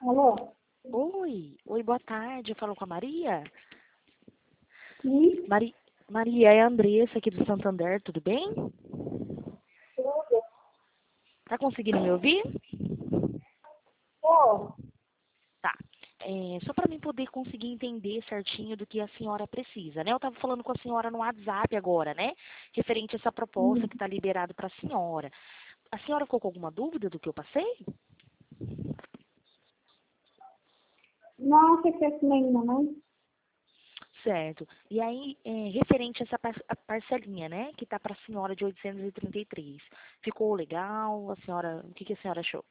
Alô? Oi, boa tarde. Eu falo com a Maria? Sim, Maria, é a Andressa aqui do Santander, tudo bem? tudo. Tá conseguindo me ouvir? Pô, Tá. Só para mim poder conseguir entender certinho do que a senhora precisa, né? Eu estava falando com a senhora no WhatsApp agora, né? Referente a essa proposta que está liberado para a senhora. A senhora ficou com alguma dúvida do que eu passei? não fiquei nenhuma, não. Certo. E aí, referente a essa a parcelinha, né? Que tá para a senhora de 833. Ficou legal? O que a senhora achou?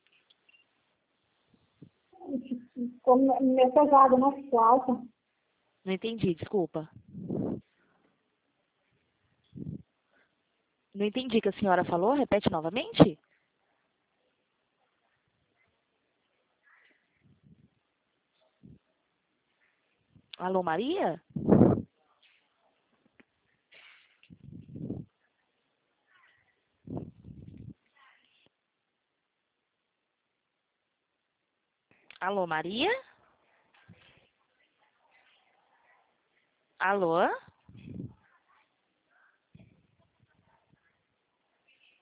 Ficou meio pesado, né? Ficou alta. Não entendi, desculpa. Não entendi o que a senhora falou. Repete novamente? Alô, Maria? Alô, Maria? Alô?